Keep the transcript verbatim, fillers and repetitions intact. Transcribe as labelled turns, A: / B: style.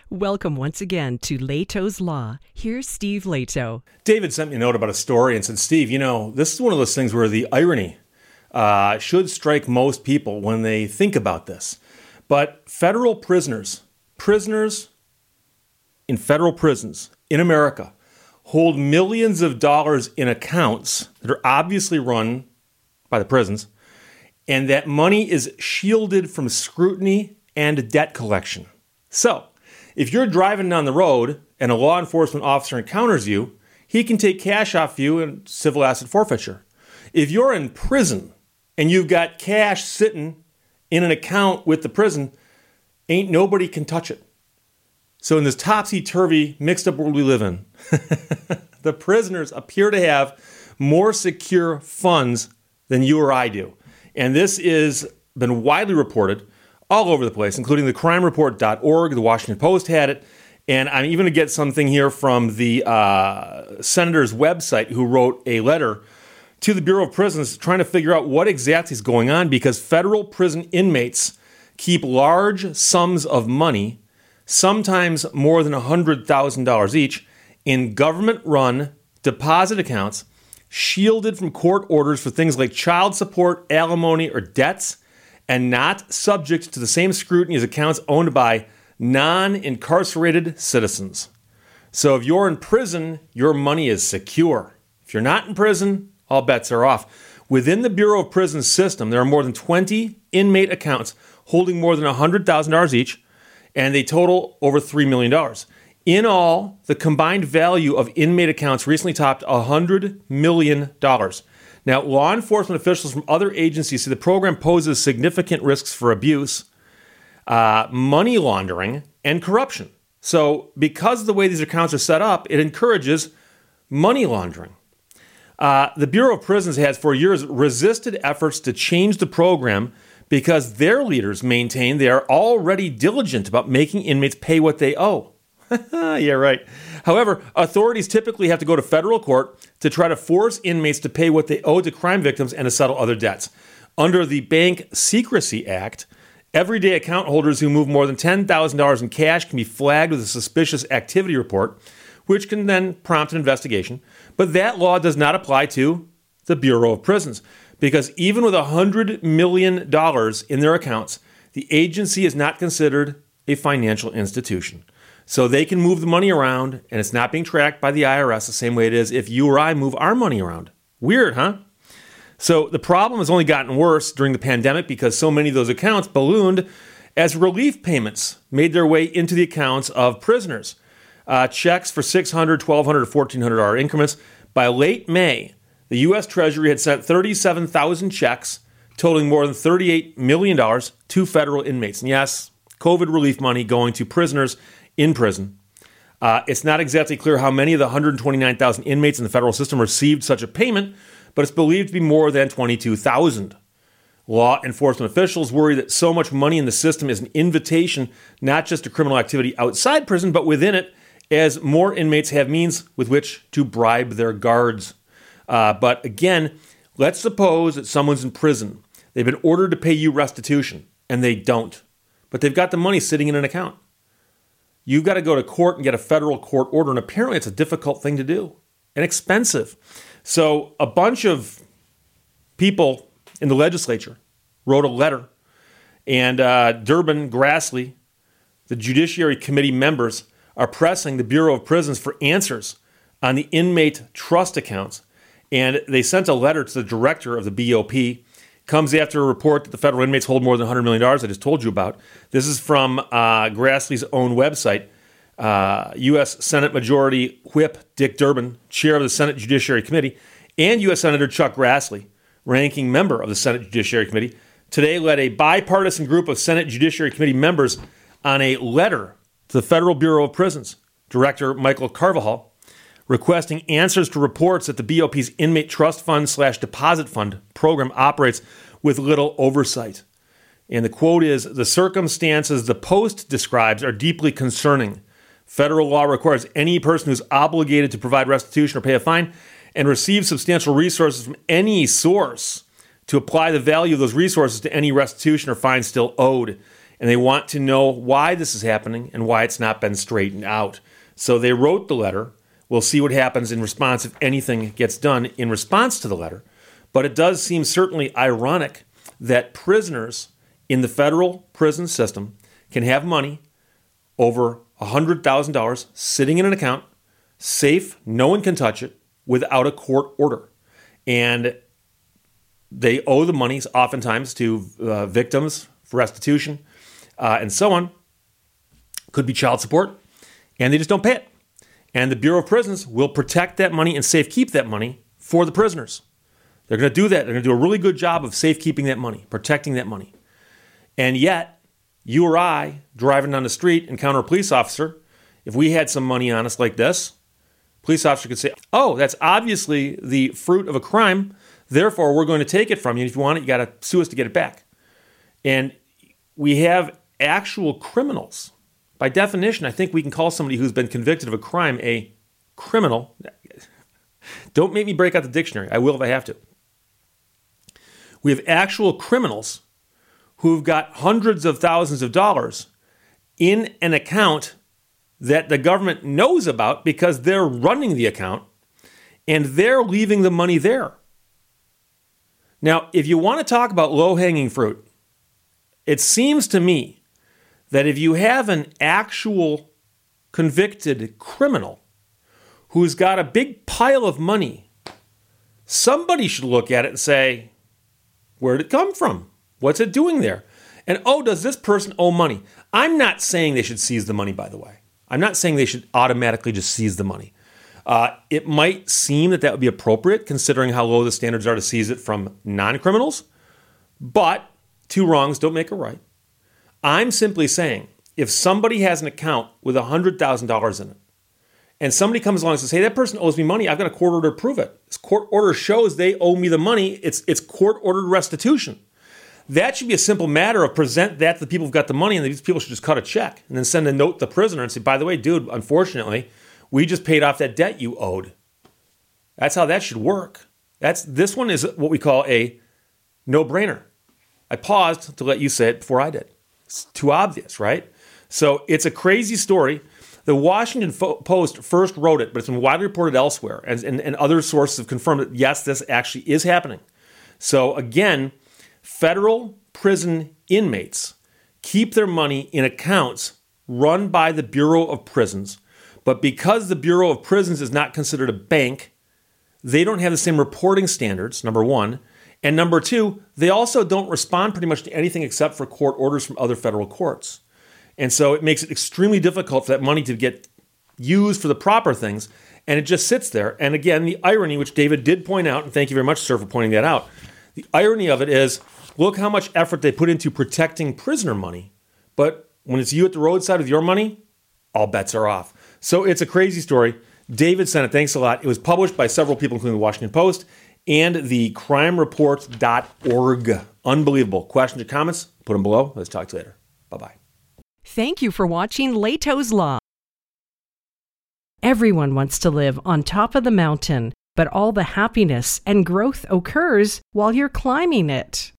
A: Welcome once again to Leto's Law. Here's Steve Leto.
B: David sent me a note about a story and said, Steve, you know, this is one of those things where the irony uh, should strike most people when they think about this. But federal prisoners, prisoners in federal prisons in America hold millions of dollars in accounts that are obviously run by the prisons, and that money is shielded from scrutiny and debt collection. So, if you're driving down the road and a law enforcement officer encounters you, he can take cash off you in civil asset forfeiture. If you're in prison and you've got cash sitting in an account with the prison, ain't nobody can touch it. So in this topsy-turvy, mixed-up world we live in, the prisoners appear to have more secure funds than you or I do. And this has been widely reported all over the place, including the crime report dot org, the Washington Post had it, and I'm even going to get something here from the uh, senator's website who wrote a letter to the Bureau of Prisons trying to figure out what exactly is going on, because federal prison inmates keep large sums of money, sometimes more than one hundred thousand dollars each, in government-run deposit accounts, shielded from court orders for things like child support, alimony, or debts, and not subject to the same scrutiny as accounts owned by non-incarcerated citizens. So if you're in prison, your money is secure. If you're not in prison, all bets are off. Within the Bureau of Prisons system, there are more than twenty inmate accounts holding more than one hundred thousand dollars each, and they total over three million dollars. In all, the combined value of inmate accounts recently topped one hundred million dollars. Now, law enforcement officials from other agencies say the program poses significant risks for abuse, uh, money laundering, and corruption. So because of the way these accounts are set up, it encourages money laundering. Uh, the Bureau of Prisons has for years resisted efforts to change the program because their leaders maintain they are already diligent about making inmates pay what they owe. Yeah, right. However, authorities typically have to go to federal court to try to force inmates to pay what they owe to crime victims and to settle other debts. Under the Bank Secrecy Act, everyday account holders who move more than ten thousand dollars in cash can be flagged with a suspicious activity report, which can then prompt an investigation. But that law does not apply to the Bureau of Prisons, because even with one hundred million dollars in their accounts, the agency is not considered a financial institution. So they can move the money around, and it's not being tracked by the I R S the same way it is if you or I move our money around. Weird, huh? So the problem has only gotten worse during the pandemic because so many of those accounts ballooned as relief payments made their way into the accounts of prisoners. Uh, checks for six hundred dollars, twelve hundred dollars, or fourteen hundred dollars increments. By late May, the U S Treasury had sent thirty-seven thousand checks totaling more than thirty-eight million dollars to federal inmates. And yes, COVID relief money going to prisoners in prison. Uh, it's not exactly clear how many of the one hundred twenty-nine thousand inmates in the federal system received such a payment, but it's believed to be more than twenty-two thousand. Law enforcement officials worry that so much money in the system is an invitation not just to criminal activity outside prison, but within it, as more inmates have means with which to bribe their guards. Uh, but again, let's suppose that someone's in prison. They've been ordered to pay you restitution, and they don't. But they've got the money sitting in an account. You've got to go to court and get a federal court order, and apparently it's a difficult thing to do and expensive. So a bunch of people in the legislature wrote a letter, and uh, Durbin Grassley, the Judiciary Committee members, are pressing the Bureau of Prisons for answers on the inmate trust accounts. And they sent a letter to the director of the B O P. Comes after a report that the federal inmates hold more than one hundred million dollars I just told you about. This is from uh, Grassley's own website. Uh, U S Senate Majority Whip Dick Durbin, chair of the Senate Judiciary Committee, and U S Senator Chuck Grassley, ranking member of the Senate Judiciary Committee, today led a bipartisan group of Senate Judiciary Committee members on a letter to the Federal Bureau of Prisons, Director Michael Carvajal, requesting answers to reports that the B O P's Inmate Trust Fund slash Deposit Fund program operates with little oversight. And the quote is, "The circumstances the Post describes are deeply concerning. Federal law requires any person who's obligated to provide restitution or pay a fine and receive substantial resources from any source to apply the value of those resources to any restitution or fine still owed. and they want to know why this is happening and why it's not been straightened out. So they wrote the letter. We'll see what happens in response if anything gets done in response to the letter. But it does seem certainly ironic that prisoners in the federal prison system can have money over one hundred thousand dollars sitting in an account, safe, no one can touch it, without a court order. And they owe the monies oftentimes to uh, victims for restitution uh, and so on. Could be child support, and they just don't pay it. And the Bureau of Prisons will protect that money and safekeep that money for the prisoners. They're going to do that. They're going to do a really good job of safekeeping that money, protecting that money. And yet, you or I, driving down the street, encounter a police officer. If we had some money on us like this, police officer could say, oh, that's obviously the fruit of a crime. Therefore, we're going to take it from you. If you want it, you got to sue us to get it back. And we have actual criminals. By definition, I think we can call somebody who's been convicted of a crime a criminal. Don't make me break out the dictionary. I will if I have to. We have actual criminals who've got hundreds of thousands of dollars in an account that the government knows about because they're running the account and they're leaving the money there. Now, if you want to talk about low-hanging fruit, it seems to me that if you have an actual convicted criminal who's got a big pile of money, somebody should look at it and say, where did it come from? What's it doing there? And, oh, does this person owe money? I'm not saying they should seize the money, by the way. I'm not saying they should automatically just seize the money. Uh, it might seem that that would be appropriate, considering how low the standards are to seize it from non-criminals. But two wrongs don't make a right. I'm simply saying, if somebody has an account with one hundred thousand dollars in it, and somebody comes along and says, hey, that person owes me money, I've got a court order to prove it. This court order shows they owe me the money. It's, it's court-ordered restitution. That should be a simple matter of present that to the people who've got the money, and these people should just cut a check and then send a note to the prisoner and say, by the way, dude, unfortunately, we just paid off that debt you owed. That's how that should work. That's This one is what we call a no-brainer. I paused to let you say it before I did. It's too obvious, right? So it's a crazy story. The Washington Post first wrote it, but it's been widely reported elsewhere, and, and, and other sources have confirmed that, yes, this actually is happening. So again, federal prison inmates keep their money in accounts run by the Bureau of Prisons, but because the Bureau of Prisons is not considered a bank, they don't have the same reporting standards, number one. And number two, they also don't respond pretty much to anything except for court orders from other federal courts. And so it makes it extremely difficult for that money to get used for the proper things, and it just sits there. And again, the irony, which David did point out, and thank you very much, sir, for pointing that out, the irony of it is, look how much effort they put into protecting prisoner money, but when it's you at the roadside with your money, all bets are off. So it's a crazy story. David sent it. Thanks a lot. It was published by several people, including the Washington Post and the crime report dot org. Unbelievable. Questions or comments? Put them below. Let's talk to you later. Bye-bye.
A: Thank you for watching Lehto's Law. Everyone wants to live on top of the mountain, but all the happiness and growth occurs while you're climbing it.